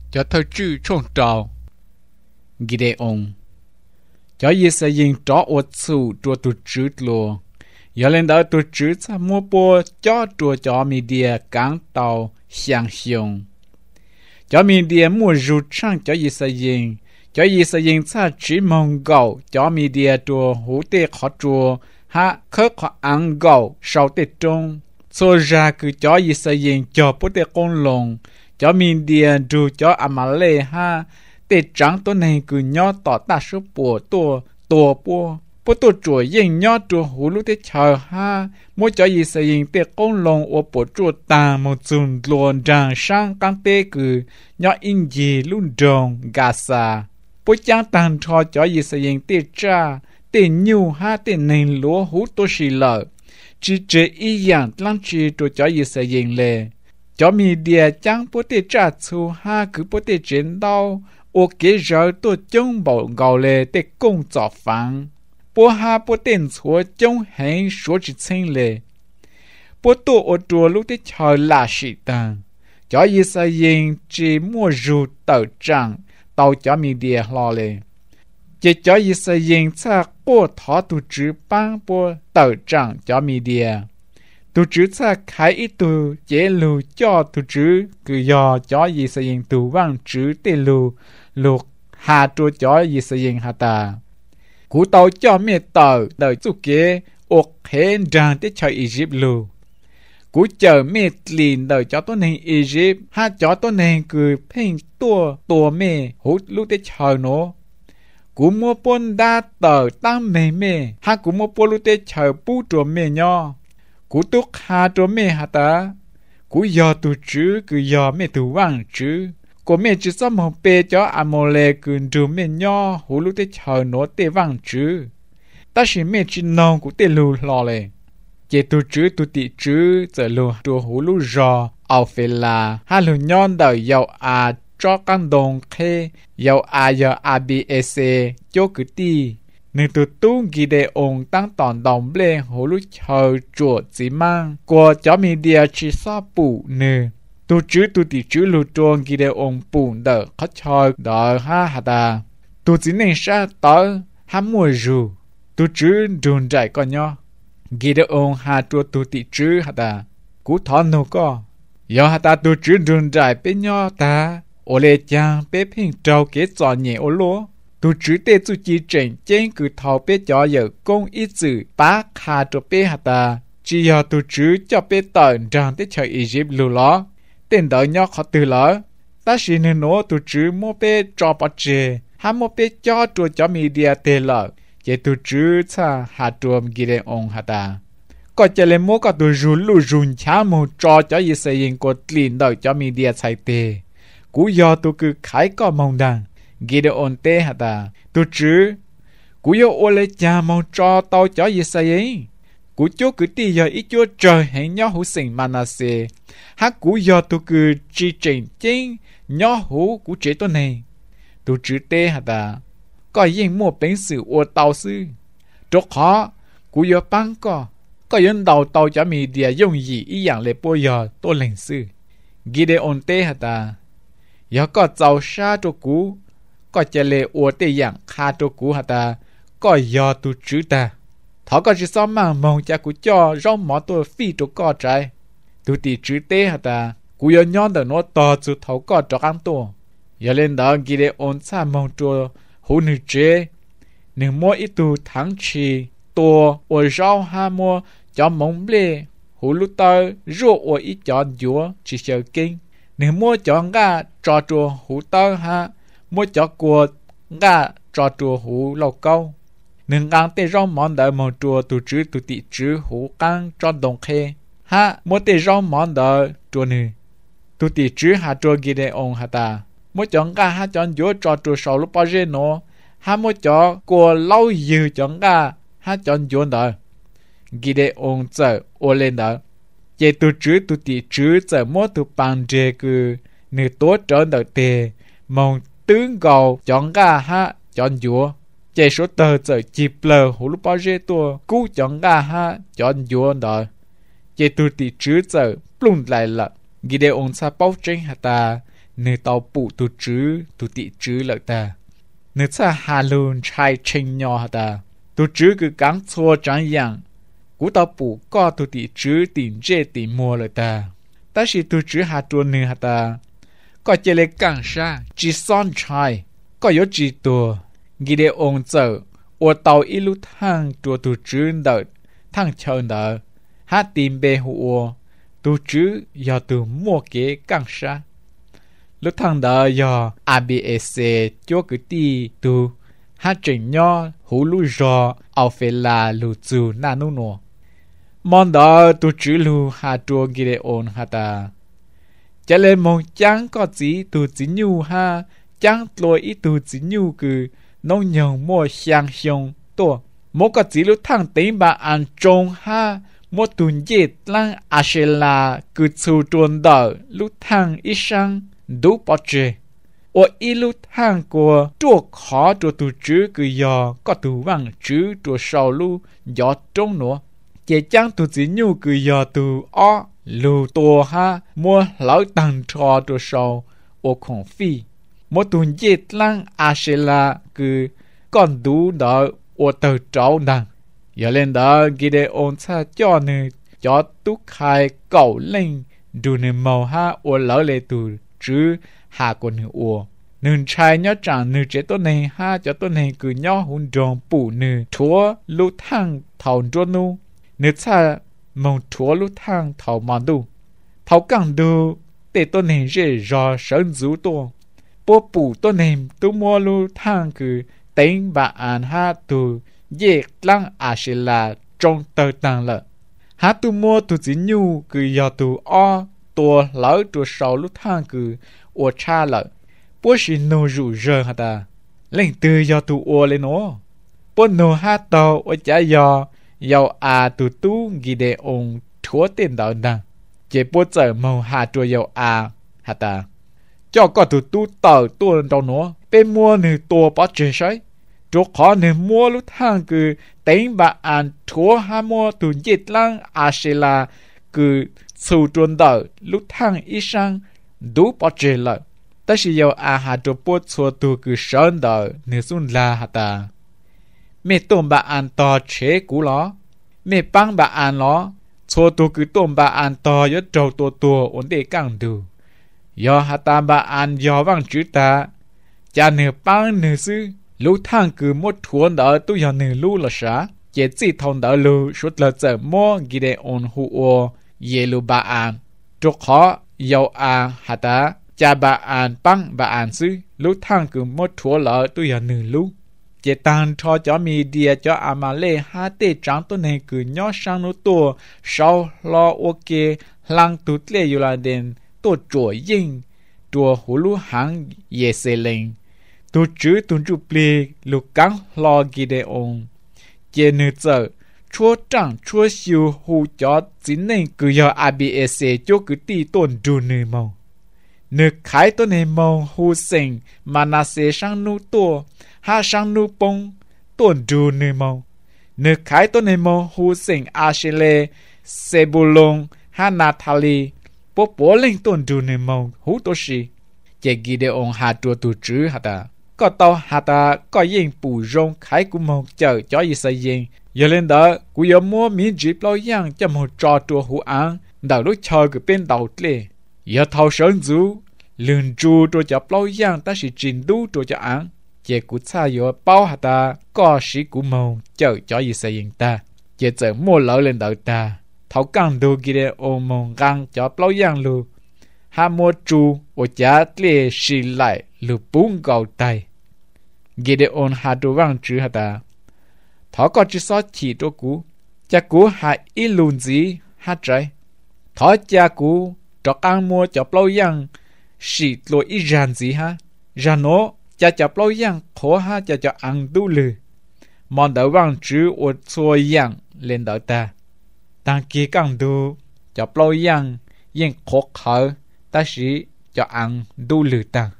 cho thơ chữ trong trào Gideon cho ý sẽ nhìn rõ ô chủ cho tụ chữ lùa giờ lên đó tụ chữ sa mua bò cho mi địa cán tàu xiang xiong cho mi địa mua rượu trăng cho ý sẽ nhìn sa chỉ mong gạo cho mi địa cho hú tê khó chùa ha khớp khó ăn gạo sau tê trung so ra cứ cho ý sẽ nhìn cho bố tê con lồng cho mi địa dù cho amale ha tê trắng tôi này cứ nhỏ tỏ ta số bùa tua bố tôi chuột yên nhỏ chuột hú lúc tê chờ ha mỗi cho ý sẽ nhìn tê con lồng ở bộ chuột ta một chùm luồn ràng sang căng tê cứ nhỏ in gì luôn rồng gà xà bố chẳng tàn cho ý sẽ nhìn tê cha tê nhu ha tê nền lúa hú tôi xì lợ chỉ chế ý dạng lăng trì cho ý sẽ nhìn lệ cho mi địa chẳng bố tê trả chú ha cứ bố tê chiến đau ô kế rỡ tôi chống bảo gạo lệ tê công trọ phẳng bố ha bố tên chúa chống hành số chỉ sinh lệ bố tôi ô chùa lúc tê chờ là sĩ tàng cho ý sẽ nhìn chỉ mua rượu tờ trạng tàu cho mi địa lo lệ chỉ cho ý sẽ nhìn cha bố thọ tụ chữ băng bố tờ trạng cho mi địa tụ chữ cha khai ít tụ chế lù cho tụ chữ cứ do cho ý sẽ nhìn tụ vang chữ tê lù lục hà tụ cho ý sẽ nhìn hà ta cú tàu cho mẹ tờ đời chú kế ốc hên rằng tê cho Egypt lù cú chờ mẹ lìn đời cho tôi nên Egypt ha cho tôi nên cứ phênh tua mẹ hút lúc tê chờ nó cú mua bốn đa tờ tăng mẹ ha cú mua bốn lúc tê chờ bú trùa mẹ nho cú túc hà trùa mẹ hà ta cú do tụ chữ cứ do mẹ tụ vang chữ cô mẹ chỉ sao một bê cho amole cứ trùa mẹ nho hút lúc tê chờ nó tê vang chữ ta chỉ mẹ chỉ nông cú tê lù lò lệ chế tụ chữ tụ tị chữ giờ lù trùa hút lúc rò ao phê là ha lù nhon đời giàu cho căn đồng khê dầu ABSC cho cứ ti nên tụi tu Gideon tăng tòn đồng lên hồ lúc chờ chuột chỉ mang của cho media chỉ sao bù nè tụi tị chữ lù chuông Gideon bù đỡ khó chờ đỡ ha ta tụi chỉ nên sa tớ ham mua rù tụi chữ đồn chạy con nhau Gideon ha tụi tị chữ ta cú thọ nô co giờ ta tụi chữ đồn chạy bên nhau ta ô lê chàng bế phình trâu kế trò nhẹ ô lô tụ chữ tê chú chi trình chênh cứ thảo bế cho giờ công ý chữ bá khá cho bế hạt ta chỉ giờ tụ chữ cho bế tờn rằng tê chờ Egypt lưu ló tên đợi nhau khó từ lỡ ta xin nên nô tụ chữ mô bế cho bó chê hà mô bế cho chùa cho media tê lỡ chế tụ chữ cha hà trùm Gideon hạt ta có chả lê mô có tụ rù lù rùn chá mô cho ý xây yên của lìn đợi cho media chạy tê cú do tôi cứ khai có mong đằng Gideon tê hả ta tôi chứ cú do ô lê cha mong cho tao cho gì sao ấy cú chú cứ đi giờ ít chúa trời hẹn nhau hữu sinh Manasseh hát cú do tôi cứ chi trình chính nhau hữu cú chế tôi này tôi chứ tê hả ta có yên mua bánh sự ô tao sư chỗ khó cú do băng có yên đầu tao cho mình địa dùng gì ý dạng lệ bố giờ tôi lệnh sư Gideon tê hả ta giờ có giàu xa cho cú có chả lệ ủa tê dạng khá cho cú hả ta có giờ tụ chữ ta thọ có chỉ sao mang mong cha cú cho rong mỏ tôi phi cho có trái tụ tì chữ tê hả ta cú giờ nhon đờ nó to chú thấu có cho ăn tôi giờ lên đó ghi để ổn xa mong cho hú nữ chế nữ mua ít tụ thắng trì tua ủa rau ha mua cho mong lê hú lúc tơ rùa ủa ít chọn dúa chỉ sợ kinh nếu mua chọn gà cho chùa hú tơ ha mua cho của gà cho chùa hú lâu câu nếu ngang tê rong món đỡ mong chùa tụ chữ tụ tị chữ hú căng cho đồng khê ha mua tê rong món đỡ chùa nữ tụ tị chữ ha chùa Gideon ha ta mua chọn gà ha chọn dúa cho chùa sầu lúc bao giờ nó ha mua cho của lâu dư chọn gà ha chọn dúa đỡ Gideon chờ ô lên đỡ chế tụ chữ tụ tị chữ giờ mua tụ bằng chế cứ nữ tố trở đợi tề mong tướng gầu chọn gà ha chọn dúa chế số tờ giờ chịp lờ hú lúc bao dê tua cú chọn gà ha chọn dúa đợi chế tụ tị chữ giờ plung lại lợ Gideon sa bao tranh hả ta nơi tàu bụ tu chứ tu tị chứ lợi ta nơi xa hà lùn trai trình nhỏ ta tu chứ cứ gắng xua trắng yang cú tàu bụ có tu tị chứ tìm dễ tìm mua lợi ta ta chỉ tu chứ hà tuôn nơi ta có chế lệ càng xa chỉ son trai có yếu chỉ tu ghi đề ông giờ ở tàu ít lúc thang tu chứ đợi thang chờ đợi hát tìm bề hùa tu chứ do tu mua kế càng xa lúc thằng đó do ABS cho cái ti tu hát trình nhỏ hú lú rò ao phê là lú chú na nô nô món đó tu chứ lú hà chua ghi đề ôn hà ta chả lên mong chẳng có gì tu chỉ nhu ha chẳng lôi ít tu chỉ nhu cứ nông nhồng mua sang xong to mỗi cái gì lúc thằng tính bà ăn trông ha một tuần dệt lang Ashela cứ chú tuần đợi lúc thằng ít sang đủ bỏ chê ở ít lúc thằng của chuột khó chuột tu chữ cứ do có tu vang chữ chuột sau lu gió trông nữa chỉ chẳng tu chỉ nhu cứ do tu ó lu to ha mua lão tăng cho chuột sau ở khổng phi một tuần dệt lang Ashela cứ còn đủ đợi ở tờ trâu đằng giờ lên đó ghi đề ôn xa cho nữ cho tú khai cầu lên đủ nữ màu ha ở lỡ lệ tù chứ hạ của nữ ua nữ trai nhớ chẳng nữ chế tốt này ha cho tốt này cứ nhớ hôn tròn bù nữ thua lưu thang thảo trô nu nữ xa mong thua lưu thang thảo mà đu thảo càng đu để tốt này dễ rõ sơn dũ tổ bố bù tốt này tú mua lưu thang cứ tính bà án ha tù dễ lăng Ashela trong tờ tàng lợ hát tu mua tu chỉ nhu cứ do tu o tua lỡ tu sau lúc thang cứ o cha lợ bố sĩ nô rủ rơ hả ta lên từ do tu o lên nó bố nô hát tàu o chả do tu tu ghi đề ông thua tiền đạo năng chế bố trở màu hạ chùa dầu hả ta cho có tu tàu tu trong nó bên mua nữ tua bó chế sấy chỗ khó nên mua lúc thang cứ tính bà ăn thua ha mua tu dịch lăng Ashela cứ sưu truân đợi lúc thang ít sang đủ bỏ chế lợi ta chỉ yêu hà chỗ bố chua tu cứ sơn đợi nếu xuân la hà ta mẹ tôm bà ăn to chế cú ló mẹ băng bà ăn ló chua tu cứ tôm bà ăn to yếu trâu tua ổn định càng đủ do hà ta bà ăn do vang chữ ta cha nửa băng nửa sư lúc thang cứ một thuần đỡ tôi giờ nửa lú là啥chỉ chỉ thông đỡ lú suốt là giờ mua ghi đề ôn hùa ye lú bà an chỗ khó yêu hà ta cha bà an băng bà an sư lúc thang cứ một thuần đỡ tôi giờ nửa lú chỉ tăng cho media cho amale ha tê trắng tôi này cứ nhỏ sang nó to sau lo ok lăng tụt lệ yêu là đền tôi chuột yên chuột hú lú hàng ye se lên tu chữ tu chụp lì lục cắn lo ghi đề ông chế nữ giờ chúa trăng chúa siêu hù cho chính nên cứ do ABS cho cứ ti tôn du nữ mong nữ khai tôn này mong hù sinh mà na sẽ sang nu to ha sang nu bông tôn du nữ mong nữ khai tôn này mong hù sinh Ashele Sebulon ha Natalie bố bố lên tôn du nữ mong hù tô sĩ chế ghi đề ông hà chùa tu chữ hà ta có tàu hà ta có yên bù rong khai của mong chờ cho y xây yên giờ lên đó của giờ mua miếng dịp lâu yang cho một trò chùa hữu án đầu lúc chờ cái bên đầu lệ giờ thầu sơn dữ lường chu cho chập lâu yang ta chỉ trình đủ cho án chế của cha giờ bao hà ta có sĩ của mong chờ cho y xây yên ta chế giờ mua lỡ lên đầu ta thầu càng đồ kia ôm mong gang cho lâu yang lu hà mua chu ở giá lệ xì lại lu bún gạo tay Gideon hà đồ vang chữ hà ta thọ có chữ số chỉ cho cú cha cú hà ít lùn gì hà trái thọ cha cú cho ăn mua cho bao yang xịt lôi ít ràn gì ha ra nó cha cho bao yang khó ha cha cho ăn đủ lư món đồ vang chữ ở xua yang lên đó ta tăng kia càng đủ cho bao yang yên khó khờ ta chỉ cho ăn đủ lư ta